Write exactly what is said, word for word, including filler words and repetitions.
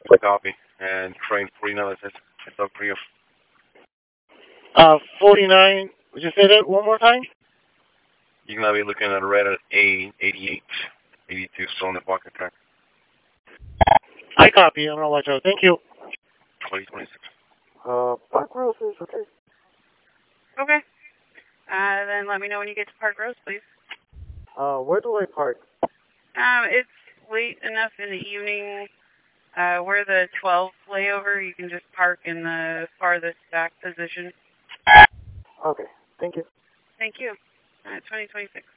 Copy. And train forty-nine, it's, it's up for you. Uh, forty-nine, would you say that one more time? You're going to be looking at a red at A eighty-eight, eighty-two, still on the pocket track. I copy, I'm going to watch out. Thank you. twenty twenty-six. Uh, Park Rose is okay. Okay. Uh, then let me know when you get to Park Rose, please. Uh, where do I park? Um, it's late enough in the evening. Uh, we're the twelve layover. You can just park in the farthest back position. Okay, thank you. Thank you. Uh, twenty twenty-six.